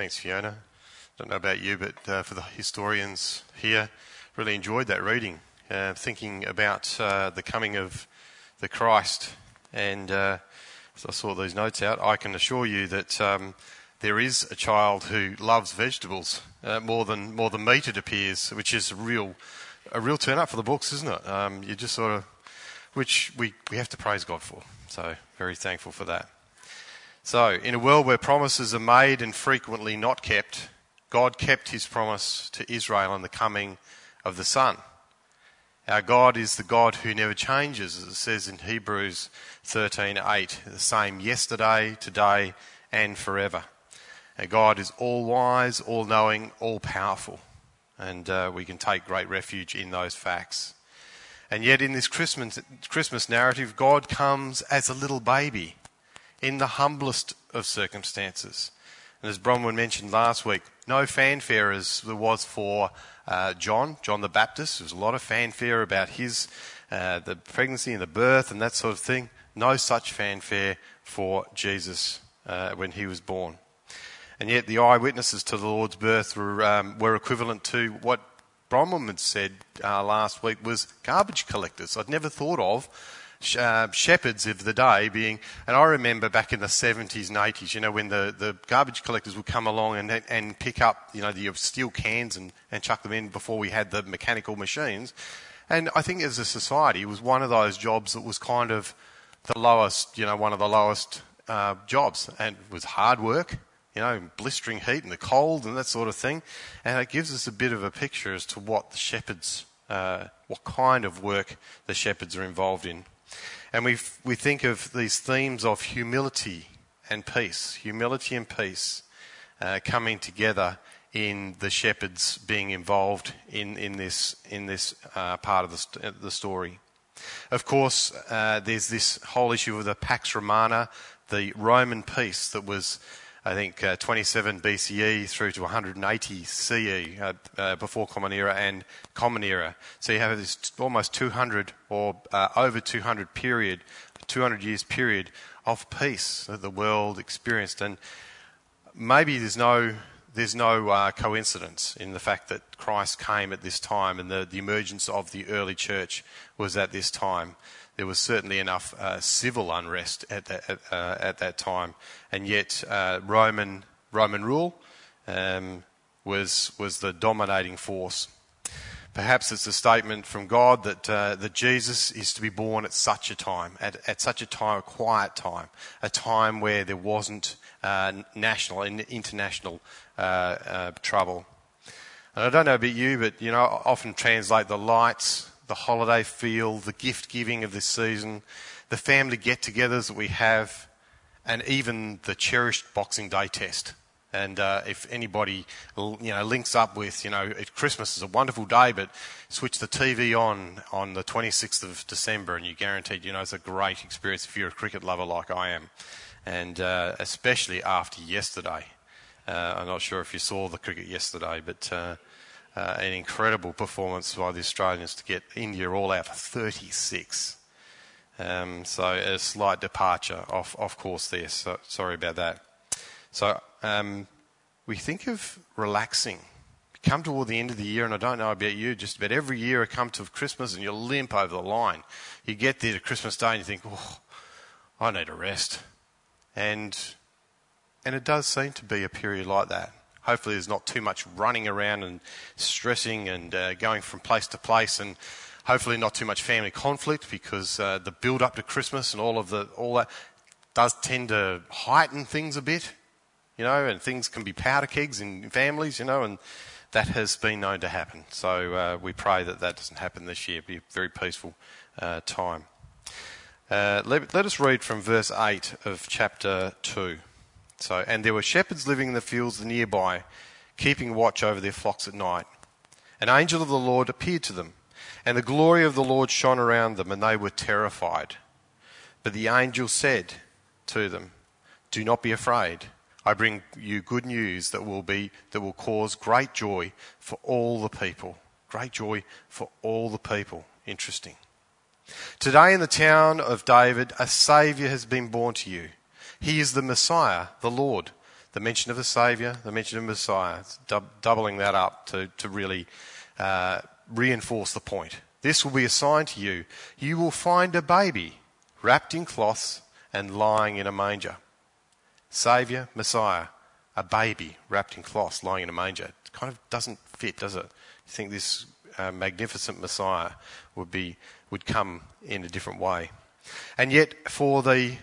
Thanks, Fiona. Don't know about you, but for the historians here, really enjoyed that reading, thinking about the coming of the Christ. And as I saw these notes out, I can assure you that there is a child who loves vegetables more than meat, it appears, which is a real turn up for the books, isn't it? You just sort of, which we have to praise God for. So very thankful for that. So in a world where promises are made and frequently not kept, God kept his promise to Israel in the coming of the Son. Our God is the God who never changes, as it says in Hebrews 13:8, the same yesterday, today, and forever. Our God is all-wise, all-knowing, all-powerful, and we can take great refuge in those facts. And yet in this Christmas narrative, God comes as a little baby in the humblest of circumstances. And as Bronwyn mentioned last week, no fanfare as there was for John the Baptist. There was a lot of fanfare about his the pregnancy and the birth and that sort of thing. No such fanfare for Jesus when he was born. And yet the eyewitnesses to the Lord's birth were equivalent to what Bronwyn had said last week was garbage collectors. I'd never thought of shepherds of the day being, and I remember back in the 70s and 80s, when the garbage collectors would come along and pick up, the steel cans and chuck them in before we had the mechanical machines. And I think as a society, it was one of those jobs that was kind of the lowest, one of the lowest jobs, and it was hard work, blistering heat and the cold and that sort of thing. And it gives us a bit of a picture as to what the shepherds, what kind of work the shepherds are involved in. And we think of these themes of humility and peace coming together in the shepherds being involved in this part of the story. Of course, there's this whole issue of the Pax Romana, the Roman peace that was, I think, 27 BCE through to 180 CE, before Common Era and Common Era. So you have this almost 200 or over 200 years period of peace that the world experienced. And maybe there's no coincidence in the fact that Christ came at this time and the emergence of the early church was at this time. There was certainly enough civil unrest at that time, and yet Roman rule was the dominating force. Perhaps it's a statement from God that Jesus is to be born at such a time, at such a time, a quiet time, a time where there wasn't national and international trouble. And I don't know about you, but I often translate the lights, the holiday feel, the gift giving of this season, the family get-togethers that we have, and even the cherished Boxing Day test. And if anybody links up with Christmas is a wonderful day, but switch the TV on the 26th of December, and you're guaranteed it's a great experience if you're a cricket lover like I am, and especially after yesterday. I'm not sure if you saw the cricket yesterday, but an incredible performance by the Australians to get India all out for 36. So a slight departure off course there. So sorry about that. So we think of relaxing. We come toward the end of the year, and I don't know about you, just about every year I come to Christmas and you limp over the line. You get there to Christmas Day and you think, I need a rest. And it does seem to be a period like that. Hopefully there's not too much running around and stressing and going from place to place, and hopefully not too much family conflict, because the build up to Christmas and all that does tend to heighten things a bit, and things can be powder kegs in families, and that has been known to happen. So we pray that doesn't happen this year. It'll be a very peaceful time. Let us read from verse 8 of chapter 2. So, and there were shepherds living in the fields nearby, keeping watch over their flocks at night. An angel of the Lord appeared to them, and the glory of the Lord shone around them, and they were terrified. But the angel said to them, "Do not be afraid. I bring you good news that will cause great joy for all the people." Great joy for all the people. Interesting. "Today in the town of David, a Saviour has been born to you. He is the Messiah, the Lord. the mention of the Saviour, the mention of Messiah. It's doubling that up to really reinforce the point. This will be a sign to you. You will find a baby wrapped in cloths and lying in a manger. Saviour, Messiah, a baby wrapped in cloths lying in a manger. It kind of doesn't fit, does it? You think this magnificent Messiah would come in a different way. And yet for the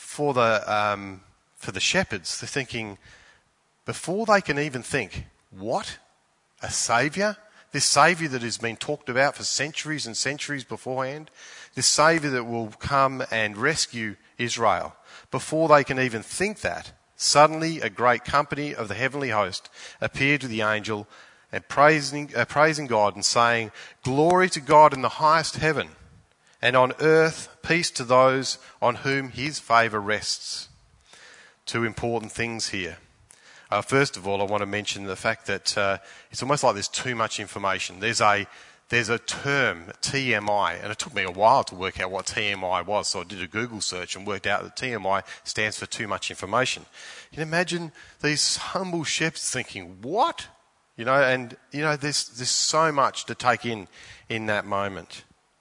shepherds, they're thinking, before they can even think, what? A saviour? This saviour that has been talked about for centuries and centuries beforehand? This saviour that will come and rescue Israel? Before they can even think that, suddenly a great company of the heavenly host appeared to the angel and praising God and saying, "Glory to God in the highest heaven, and on earth peace to those on whom his favour rests." Two important things here. First of all, I want to mention the fact that it's almost like there's too much information. There's a term, TMI, and it took me a while to work out what TMI was, so I did a Google search and worked out that TMI stands for too much information. You can imagine these humble shepherds thinking, what? There's so much to take in that moment.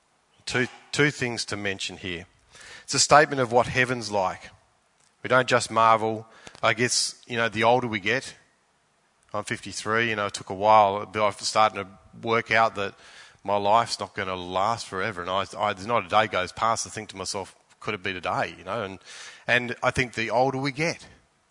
Two things to mention here. It's a statement of what heaven's like. We don't just marvel. I guess, the older we get, I'm 53, it took a while, but I'm starting to work out that my life's not going to last forever. And there's not a day goes past I think to myself, could it be today, And I think the older we get,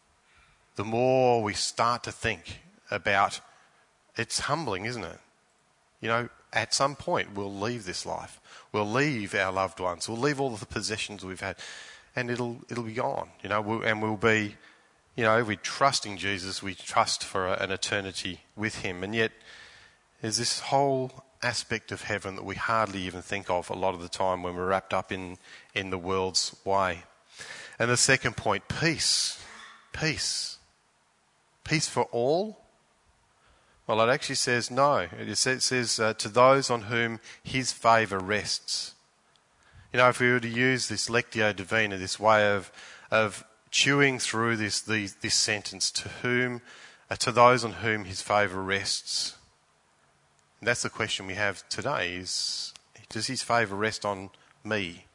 the more we start to think about, it's humbling, isn't it? At some point we'll leave this life. We'll leave our loved ones. We'll leave all of the possessions we've had, and it'll be gone. And we'll be, if we trust in Jesus, we trust for an eternity with him. And yet, there's this whole aspect of heaven that we hardly even think of a lot of the time when we're wrapped up in the world's way. And the second point, peace. Peace. Peace for all? Well, it actually says no. It says to those on whom his favour rests. If we were to use this Lectio Divina, this way of chewing through this sentence, to those on whom his favour rests. And that's the question we have today: is does his favour rest on me?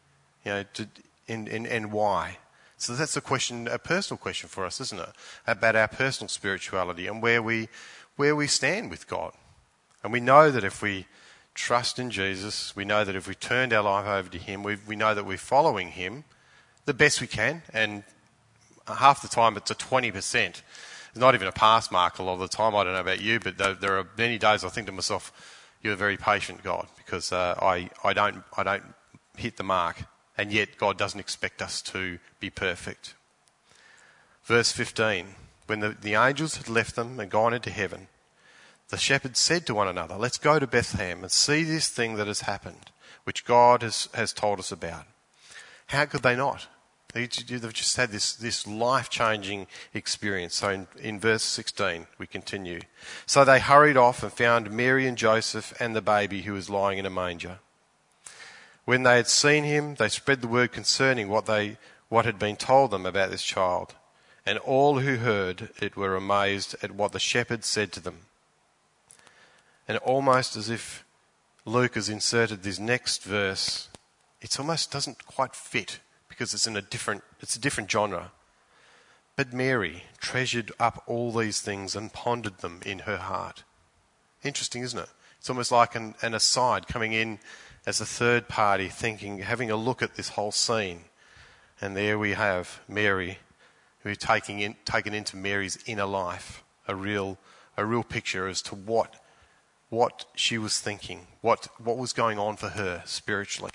And why? So that's a personal question for us, isn't it? About our personal spirituality and where we stand with God. And we know that if we trust in Jesus, we know that if we turned our life over to him, we know that we're following him the best we can, and half the time it's a 20%. It's not even a pass mark a lot of the time. I don't know about you, but there are many days I think to myself, you're a very patient God, because I don't hit the mark, and yet God doesn't expect us to be perfect. Verse 15, when the angels had left them and gone into heaven, the shepherds said to one another, "Let's go to Bethlehem and see this thing that has happened, which God has told us about." How could they not? They've just had this life-changing experience. So in verse 16, we continue. So they hurried off and found Mary and Joseph and the baby who was lying in a manger. When they had seen him, they spread the word concerning what had been told them about this child. And all who heard it were amazed at what the shepherds said to them. And almost as if Luke has inserted this next verse, it almost doesn't quite fit because it's a different genre. But Mary treasured up all these things and pondered them in her heart. Interesting, isn't it? It's almost like an aside coming in as a third party, having a look at this whole scene. And there we have Mary, who's taken into Mary's inner life, a real picture as to what she was thinking, what was going on for her spiritually.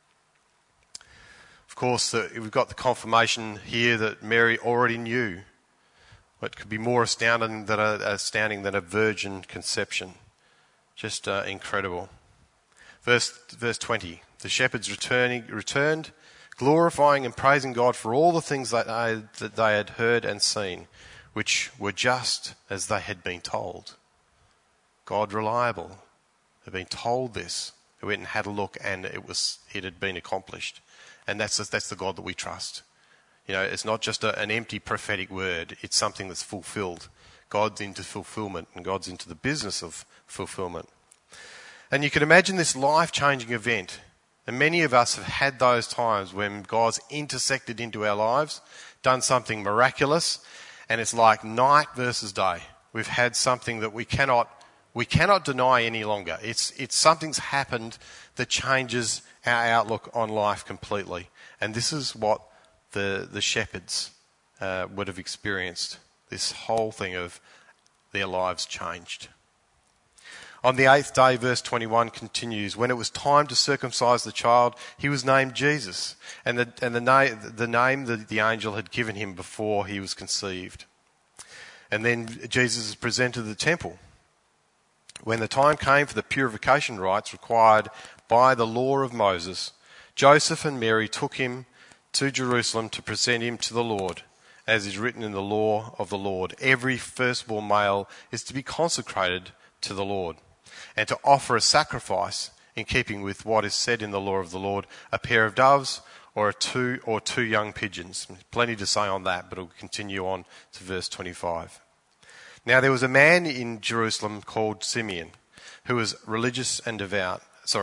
Of course, we've got the confirmation here that Mary already knew. What could be more astounding than a virgin conception? Just incredible. Verse 20, the shepherds returned, glorifying and praising God for all the things that they had heard and seen, which were just as they had been told. God reliable. They've been told this. They went and had a look, and it had been accomplished. And that's the God that we trust. It's not just an empty prophetic word. It's something that's fulfilled. God's into fulfillment, and God's into the business of fulfillment. And you can imagine this life-changing event. And many of us have had those times when God's intersected into our lives, done something miraculous, and it's like night versus day. We've had something that we cannot deny any longer. It's something's happened that changes our outlook on life completely. And this is what the shepherds would have experienced. This whole thing of their lives changed. On the 8th day, verse 21 continues, when it was time to circumcise the child, he was named Jesus, and the name that the angel had given him before he was conceived. And then Jesus is presented to the temple. When the time came for the purification rites required by the law of Moses, Joseph and Mary took him to Jerusalem to present him to the Lord, as is written in the law of the Lord. Every firstborn male is to be consecrated to the Lord, and to offer a sacrifice in keeping with what is said in the law of the Lord, a pair of doves or two young pigeons. Plenty to say on that, but we'll continue on to verse 25. Now there was a man in Jerusalem called Simeon, who was righteous and devout.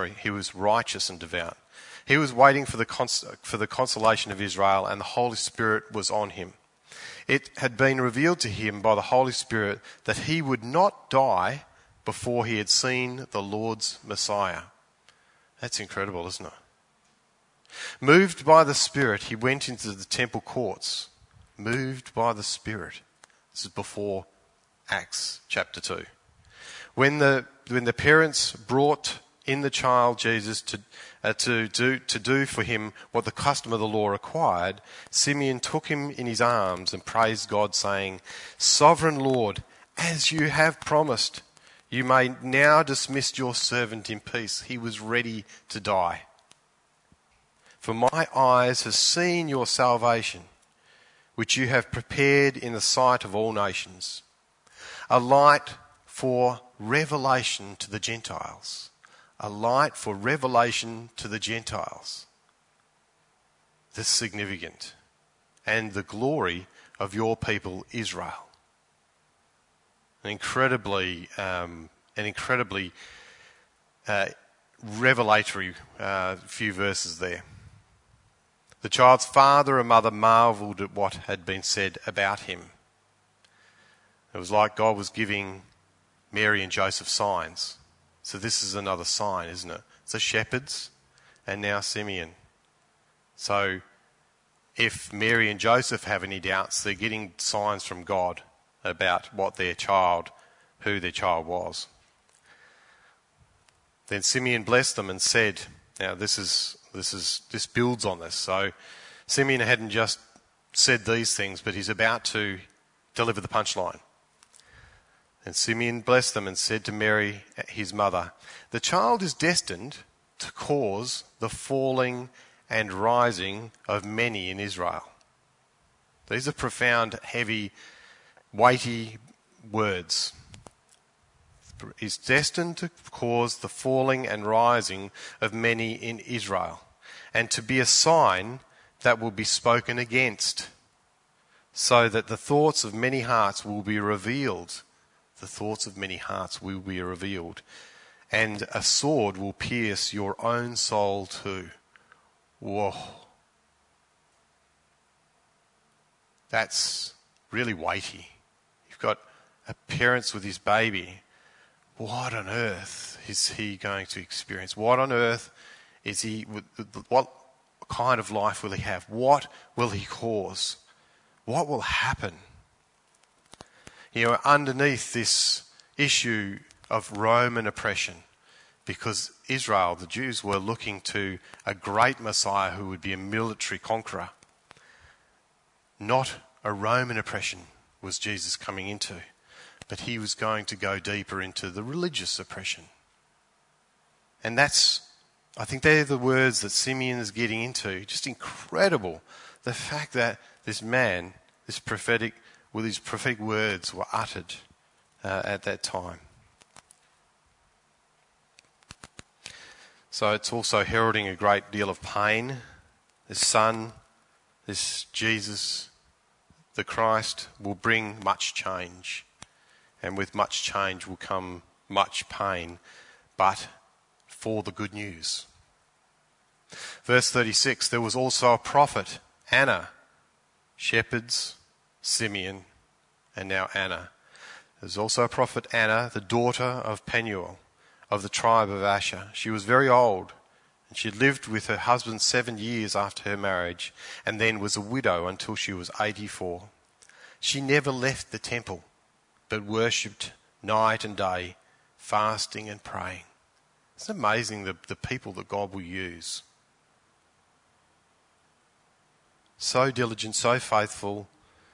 He was waiting for the consolation of Israel, and the Holy Spirit was on him. It had been revealed to him by the Holy Spirit that he would not die before he had seen the Lord's Messiah. That's incredible, isn't it? Moved by the Spirit, he went into the temple courts. Moved by the Spirit. This is before Acts chapter 2. When the parents brought in the child Jesus to do for him what the custom of the law required, Simeon took him in his arms and praised God, saying, "Sovereign Lord, as you have promised, you may now dismiss your servant in peace." He was ready to die. "For my eyes have seen your salvation, which you have prepared in the sight of all nations, a light for revelation to the Gentiles." A light for revelation to the Gentiles. This is significant. "And the glory of your people Israel." An incredibly revelatory few verses there. The child's father and mother marvelled at what had been said about him. It was like God was giving Mary and Joseph signs. So this is another sign, isn't it? It's the shepherds and now Simeon. So if Mary and Joseph have any doubts, they're getting signs from God about who their child was. Then Simeon blessed them and said, now this builds on this. So Simeon hadn't just said these things, but he's about to deliver the punchline. And Simeon blessed them and said to Mary, his mother, "The child is destined to cause the falling and rising of many in Israel." These are profound, heavy, weighty words. Is destined to cause the falling and rising of many in Israel, and to be a sign that will be spoken against, so that the thoughts of many hearts will be revealed. The thoughts of many hearts will be revealed, and a sword will pierce your own soul too. Whoa. That's really weighty. You've got a parent with his baby. What on earth is he going to experience? What on earth what kind of life will he have? What will he cause? What will happen? Underneath this issue of Roman oppression, because Israel, the Jews, were looking to a great Messiah who would be a military conqueror. Not a Roman oppression was Jesus coming into, but he was going to go deeper into the religious oppression. And I think they're the words that Simeon is getting into. Just incredible. The fact that this man, his prophetic words were uttered at that time. So it's also heralding a great deal of pain. This this Jesus, the Christ, will bring much change. And with much change will come much pain, but for the good news. Verse 36, there was also a prophet, Anna, shepherds, Simeon, and now Anna. There's also a prophet Anna, the daughter of Penuel, of the tribe of Asher. She was very old, and she had lived with her husband 7 years after her marriage, and then was a widow until she was 84. She never left the temple, but worshipped night and day, fasting and praying. It's amazing the people that God will use. So diligent, so faithful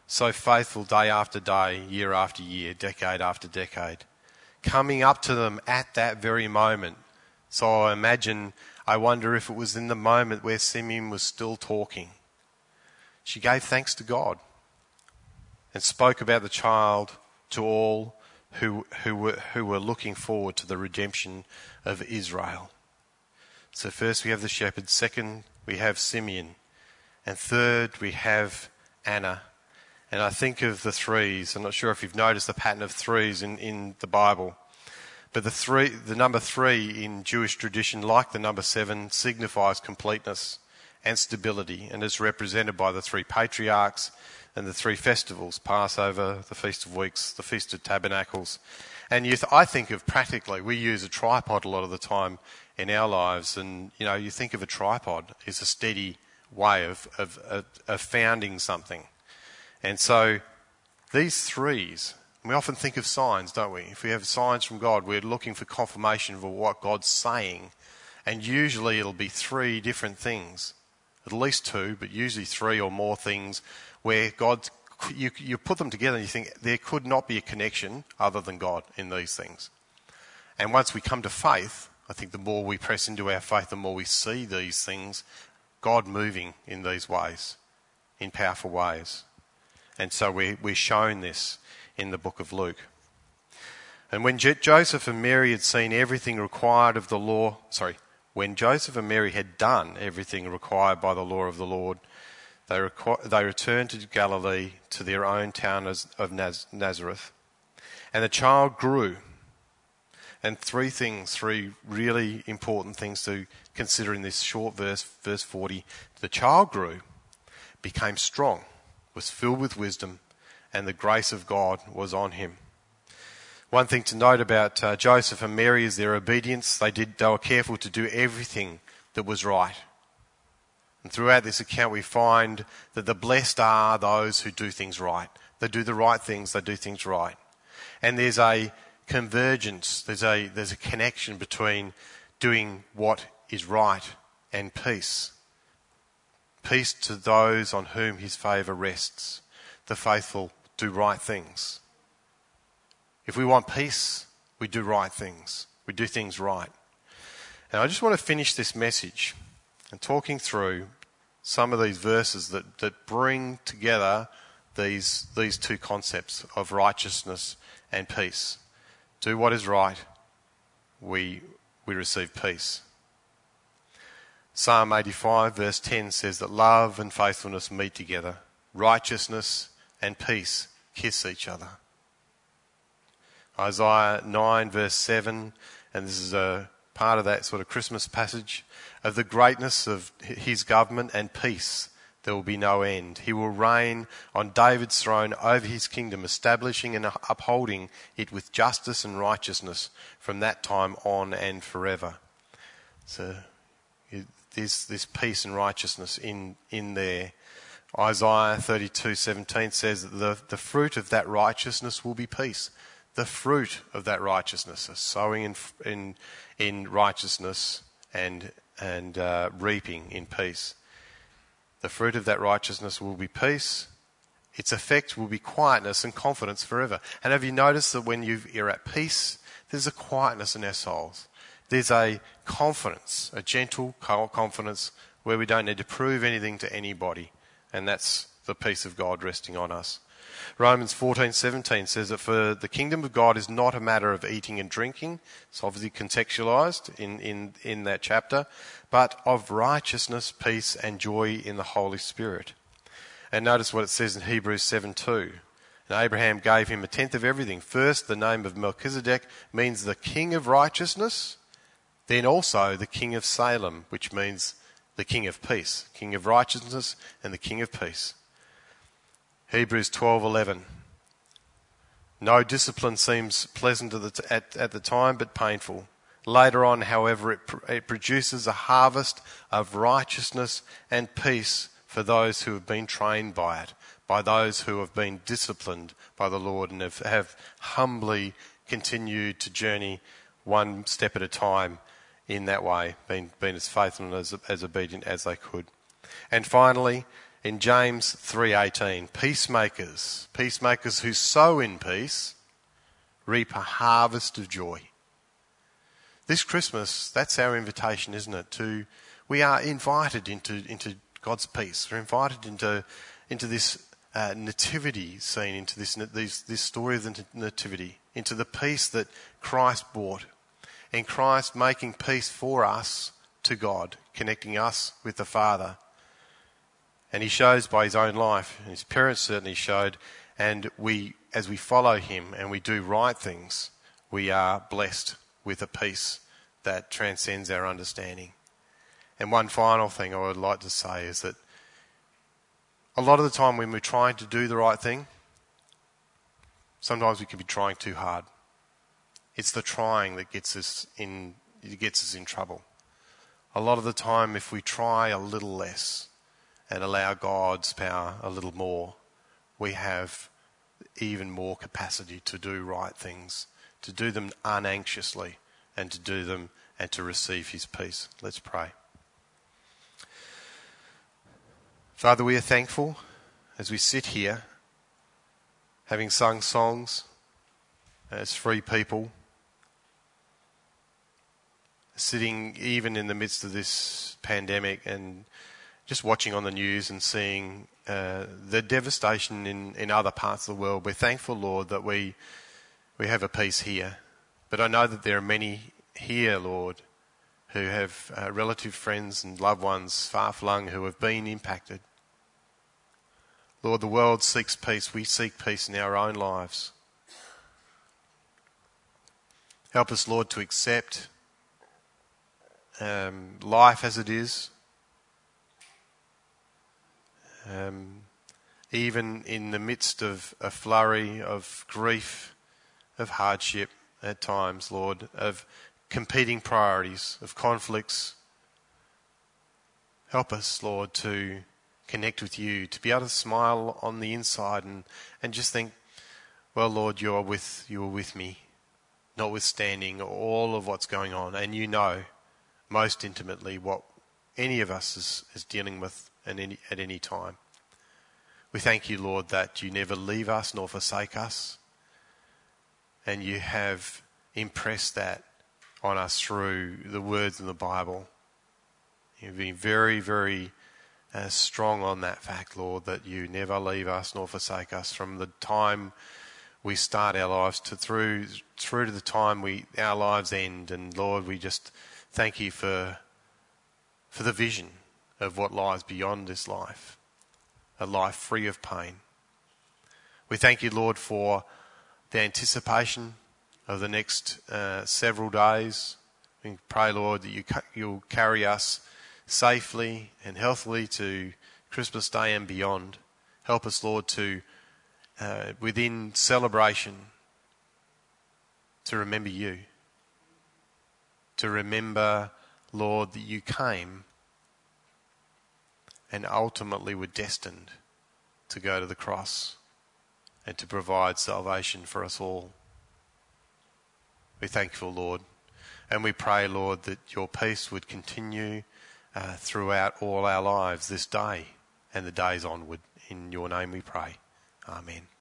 day after day, year after year, decade after decade. Coming up to them at that very moment. So I wonder if it was in the moment where Simeon was still talking. She gave thanks to God and spoke about the child to all who were looking forward to the redemption of Israel. So first we have the shepherds, second we have Simeon, and third we have Anna. And I think of the threes. I'm not sure if you've noticed the pattern of threes in the Bible. But the number 3 in Jewish tradition, like the number 7, signifies completeness and stability, and is represented by the 3 patriarchs and the 3 festivals: Passover, the Feast of Weeks, the Feast of Tabernacles. And I think of practically, we use a tripod a lot of the time in our lives, and you think of a tripod as a steady way of founding something. And so these threes, we often think of signs, don't we? If we have signs from God, we're looking for confirmation of what God's saying. And usually it'll be 3 different things, at least 2, but usually 3 or more things where you put them together and you think there could not be a connection other than God in these things. And once we come to faith, I think the more we press into our faith, the more we see these things, God moving in these ways, in powerful ways. And so we're shown this in the book of Luke. And when Joseph and Mary had seen everything required of the law, when Joseph and Mary had done everything required by the law of the Lord, they returned to Galilee, to their own town of Nazareth. And the child grew. And 3 really important things to consider in this short verse 40. The child grew, became strong, was filled with wisdom, and the grace of God was on him. One thing to note about Joseph and Mary is their obedience. They were careful to do everything that was right. And throughout this account we find that the blessed are those who do things right. They do the right things, they do things right. And there's a convergence, there's a connection between doing what is right and peace. Peace to those on whom his favour rests. The faithful do right things. If we want peace, we do right things. We do things right. And I just want to finish this message and talking through some of these verses that bring together these 2 concepts of righteousness and peace. Do what is right, we receive peace. Psalm 85 verse 10 says that love and faithfulness meet together. Righteousness and peace kiss each other. Isaiah 9 verse 7, and this is a part of that sort of Christmas passage, of the greatness of his government and peace there will be no end. He will reign on David's throne over his kingdom, establishing and upholding it with justice and righteousness from that time on and forever. So there's this peace and righteousness in there. Isaiah 32:17 says that the fruit of that righteousness will be peace. The fruit of that righteousness, sowing in righteousness and reaping in peace. The fruit of that righteousness will be peace. Its effect will be quietness and confidence forever. And have you noticed that when you're at peace, there's a quietness in our souls? There's a confidence, a gentle confidence where we don't need to prove anything to anybody. And that's the peace of God resting on us. Romans 14:17 says that for the kingdom of God is not a matter of eating and drinking. It's obviously contextualized in that chapter, but of righteousness, peace and joy in the Holy Spirit. And notice what it says in Hebrews 7:2. And Abraham gave him a tenth of everything. First, the name of Melchizedek means the king of righteousness. Then also the king of Salem, which means the king of peace. King of righteousness and the king of peace. Hebrews 12:11. No discipline seems pleasant at the time, but painful. Later on, however, it produces a harvest of righteousness and peace for those who have been trained by it, by those who have been disciplined by the Lord and have humbly continued to journey one step at a time in that way, being as faithful and as obedient as they could. And finally, in James 3:18, peacemakers who sow in peace reap a harvest of joy. This Christmas, that's our invitation, isn't it? We are invited into God's peace. We're invited into this nativity scene, into this story of the nativity, into the peace that Christ brought, and Christ making peace for us to God, connecting us with the Father. And he shows by his own life, and his parents certainly showed, and as we follow him and we do right things, we are blessed with a peace that transcends our understanding. And one final thing I would like to say is that a lot of the time when we're trying to do the right thing, sometimes we can be trying too hard. It's the trying that gets us in trouble. A lot of the time, if we try a little less and allow God's power a little more, we have even more capacity to do right things, to do them unanxiously, and to do them and to receive his peace. Let's pray. Father, we are thankful as we sit here, having sung songs as free people, sitting even in the midst of this pandemic and just watching on the news and seeing the devastation in other parts of the world. We're thankful, Lord, that we have a peace here. But I know that there are many here, Lord, who have relative friends and loved ones far flung who have been impacted. Lord, the world seeks peace. We seek peace in our own lives. Help us, Lord, to accept life as it is. Even in the midst of a flurry of grief, of hardship at times, Lord, of competing priorities, of conflicts. Help us, Lord, to connect with you, to be able to smile on the inside and just think, well, Lord, you are with me, notwithstanding all of what's going on. And you know most intimately what any of us is dealing with at any time. We thank you, Lord, that you never leave us nor forsake us. And you have impressed that on us through the words in the Bible. You've been very, very strong on that fact, Lord, that you never leave us nor forsake us from the time we start our lives through to the time our lives end. And Lord, we just thank you for the vision of what lies beyond this life, a life free of pain. We thank you, Lord, for the anticipation of the next several days. We pray, Lord, that you'll carry us safely and healthily to Christmas Day and beyond. Help us, Lord, to within celebration to remember you, to remember, Lord, that you came and ultimately were destined to go to the cross and to provide salvation for us all. We're thankful, Lord, and we pray, Lord, that your peace would continue throughout all our lives this day and the days onward. In your name we pray. Amen.